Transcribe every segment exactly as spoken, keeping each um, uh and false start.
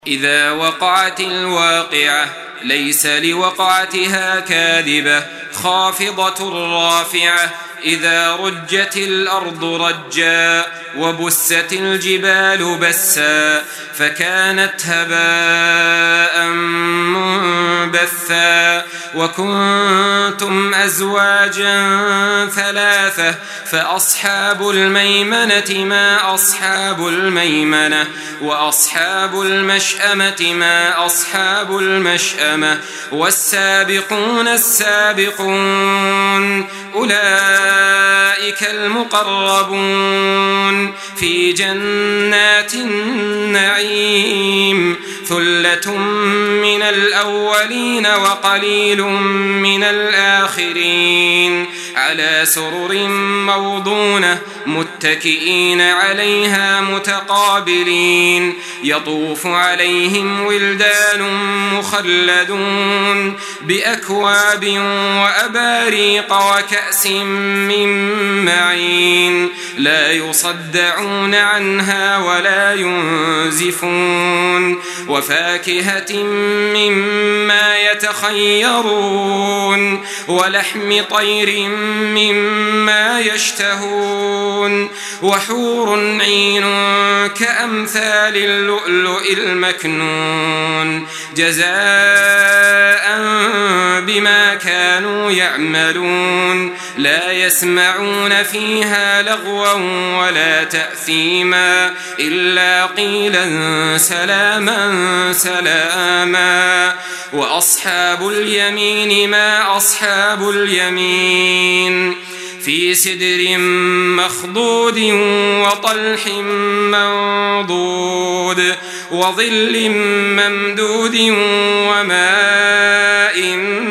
إذا وقعت الواقعة ليس لوقعتها كاذبة خافضة رافعة إذا رجت الأرض رجا وبست الجبال بسا فكانت هباء منبثا وكنتم أزواجا ثلاثة فأصحاب الميمنة ما أصحاب الميمنة وأصحاب المشأمة ما أصحاب المشأمة والسابقون السابقون أولئك المقربون في جنات النعيم ثلة من الأولين وقليل من الآخرين على سرر موضونة متكئين عليها متقابلين يطوف عليهم ولدان مخلدون بأكواب وأباريق وكأس من معين لا يصدعون عنها ولا ينزفون وفاكهة مما يتخيرون ولحم طير مما يشتهون وحور عين كأمثال اللؤلؤ المكنون جزاء بما كانوا يعملون لا يسمعون فيها لغوا ولا تأثيما إلا قيلا سلاما سلاما وأصحاب اليمين ما أصحاب اليمين في سدر مخضود وطلح منضود وظل ممدود وماء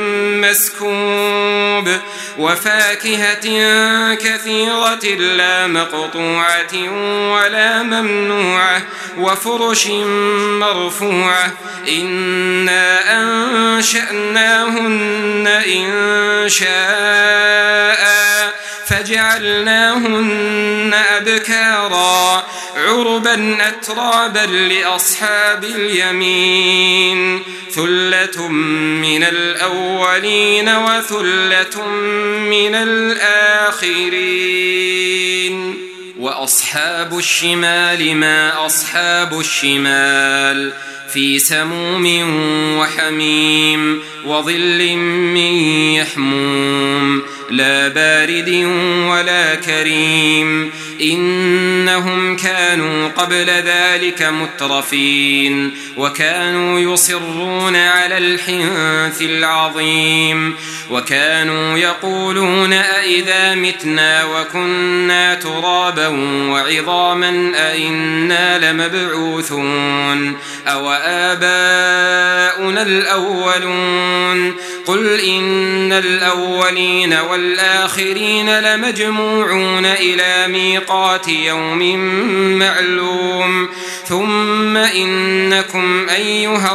مسكوب وفاكهة كثيرة لا مقطوعة ولا ممنوعة وفرش مرفوعة إنا أنشأناهن إن شاء فجعلناهن أبكارا عربا أترابا لأصحاب اليمين ثلة من الأولين وثلة من الآخرين وأصحاب الشمال ما أصحاب الشمال في سموم وحميم وظل من يحموم لا بارد ولا كريم إنهم كانوا قبل ذلك مترفين وكانوا يصرون على الحنث العظيم وكانوا يقولون أئذا متنا وكنا ترابا وعظاما أئنا لمبعوثون أو آباؤنا الأولون قل إن الأولين والآخرين لمجموعون إلى ميقات يوم معلوم ثم إنكم أيها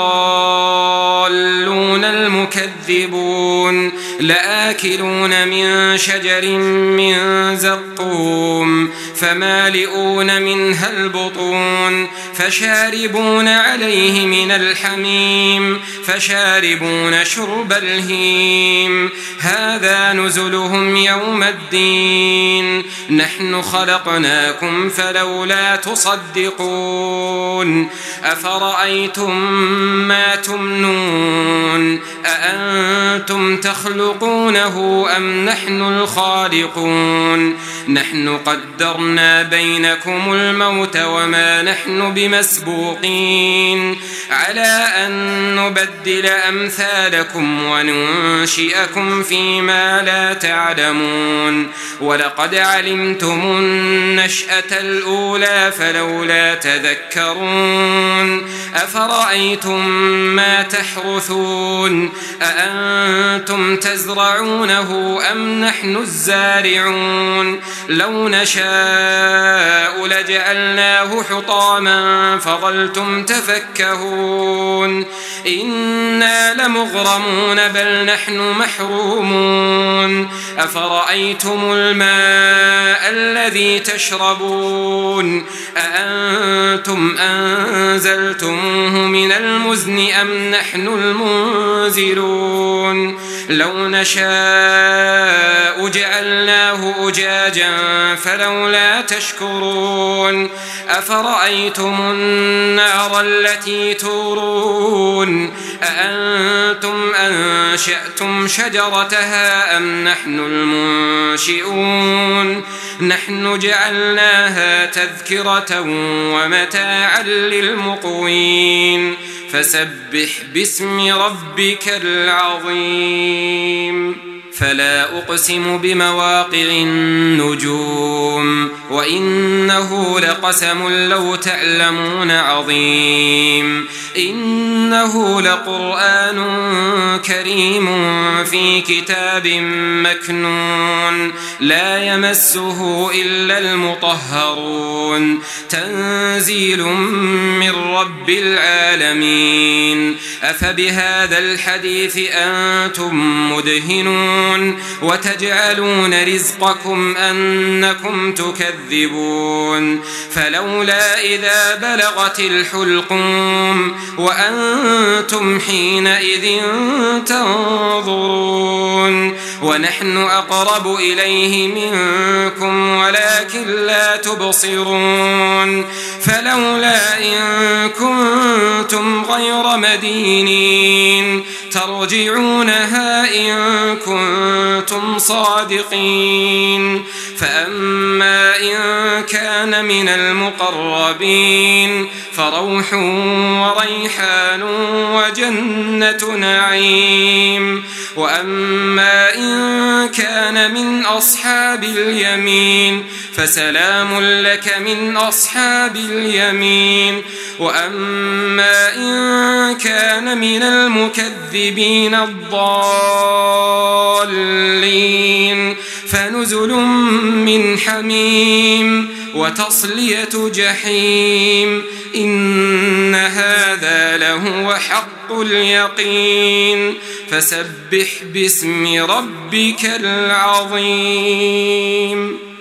الضالون المكذبون لآكلون من شجر من زقوم فمالئون منها البطون فشاربون عليه من الحميم فشاربون شرب الهيم هذا نزلهم يوم الدين نحن خلقناكم فلولا تصدقون أفرأيتم ما تمنون أأنتم تخلقونه أم نحن الخالقون نحن قدرنا بينكم الموت وما نحن بمسبوقين على أن نبدل أمثالكم وننشئكم فيما لا تعلمون ولقد علمتم النشأة الأولى فلولا تذكرون أفرأيتم ما تحرثون أأنتم تزرعونه أم نحن الزارعون لو نشاء لجعلناه حطاما فظلتم تفكهون إنا لمغرمون بل نحن محرومون أفرأيتم الماء الذي تشربون أأنتم أنزلتم تدعوه من المزن أم نحن المنزلون لو نشاء جعلناه أجاجا فلولا تشكرون أفرأيتم النار التي تورون أأنتم أنشأتم شجرتها أم نحن المنشئون نحن جعلناها تذكرة ومتاعا للمقوين فسبح باسم ربك العظيم فلا أقسم بمواقع النجوم وإنه لقسم لو تعلمون عظيم إنه لقرآن كريم في كتاب مكنون لا يمسه إلا المطهرون تنزيل من رب العالمين أفبهذا الحديث أنتم مدهنون وتجعلون رزقكم أنكم تكذبون فلولا إذا بلغت الحلقوم وأنتم حينئذ تنظرون ونحن أقرب إليه منكم ولكن لا تبصرون فلولا إن كنتم غير مدينين ترجعونها إن كنتم صادقين فأما إن كان من المقربين فروح وريحان وجنة نعيم وأما إن كان من أصحاب اليمين فسلام لك من أصحاب اليمين وأما إن كان من المكذبين الضالين فنزل من حميم وتصلية جحيم إن هذا لهو حق اليقين فسبح باسم ربك العظيم.